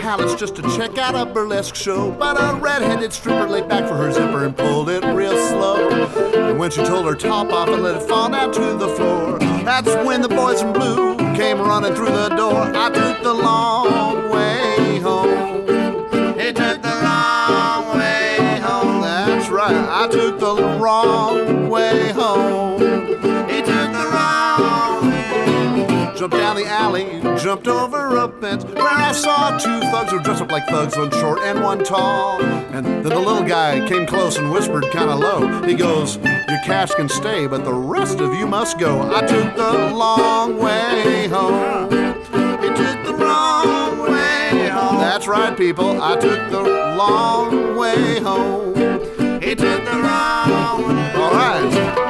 palace just to check out a burlesque show. But a red-headed stripper laid back for her zipper and pulled it real slow. And when she told her top off and let it fall down to the floor, that's when the boys in blue came running through the door. I took the long way home. He took the long way home. That's right, I took the wrong way home. He took the wrong way. Jumped down the alley, jumped over a fence, where I saw two thugs who dressed up like thugs, one short and one tall. And then the little guy came close and whispered kind of low. He goes, your cash can stay, but the rest of you must go. I took the long way home. He took the wrong way home. That's right, people, I took the long way home. He took the wrong way. All right.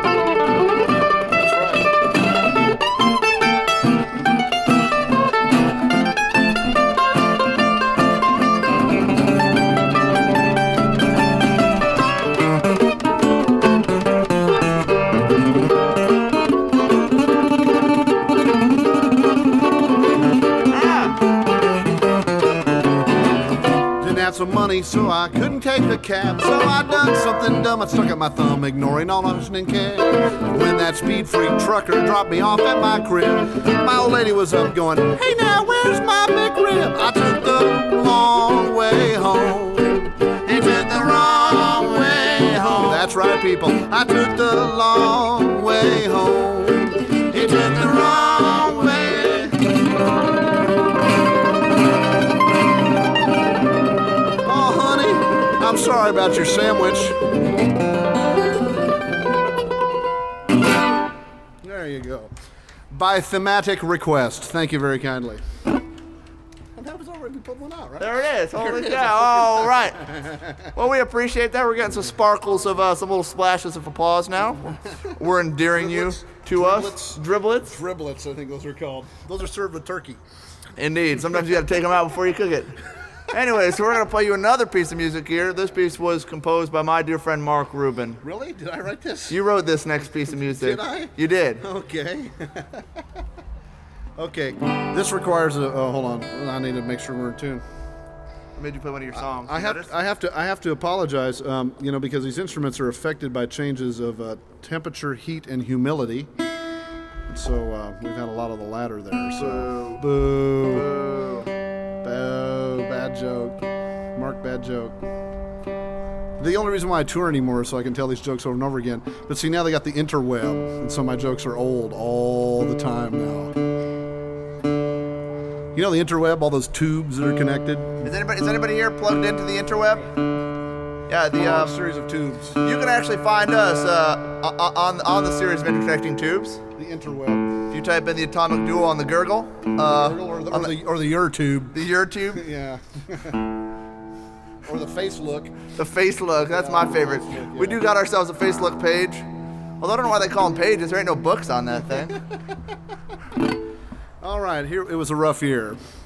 Some money, so I couldn't take a cab. So I done something dumb. I stuck out my thumb, ignoring all option and cab. When that speed freak trucker dropped me off at my crib, my old lady was up going, hey now, where's my McRib? I took the long way home. He took the wrong way home. That's right, people, I took the long way home. He took the wrong way. I'm sorry about your sandwich. There you go. By thematic request. Thank you very kindly. And that was already, we put one out, right? There it is. Holy cow. All right. Well, we appreciate that. We're getting some sparkles of some little splashes of applause now. We're endearing you to us. Driblets. Driblets, I think those are called. Those are served with turkey. Indeed. Sometimes you got to take them out before you cook it. Anyway, so we're going to play you another piece of music here. This piece was composed by my dear friend Mark Rubin. Really? Did I write this? You wrote this next piece of music. Did I? You did. Okay. Okay. This requires a... Oh, hold on. I need to make sure we're in tune. I made you play one of your songs. I have to apologize, because these instruments are affected by changes of temperature, heat, and humidity. So we've had a lot of the latter there. So boo. Boo. Boo. Bad joke. Mark, bad joke. The only reason why I tour anymore is so I can tell these jokes over and over again. But see, now they got the interweb, and so my jokes are old all the time now. You know the interweb, all those tubes that are connected? Is anybody here plugged into the interweb? Yeah, the series of tubes. You can actually find us on the series of interconnecting tubes. The interweb. If you type in the Atomic Duo on the Gurgle, or the Ur-tube. The Ur-tube? Yeah. Or the Face Look. The Face Look, that's my favorite. Look, yeah. We do got ourselves a Face Look page. Although I don't know why they call them pages. There ain't no books on that thing. All right, here it was a rough year.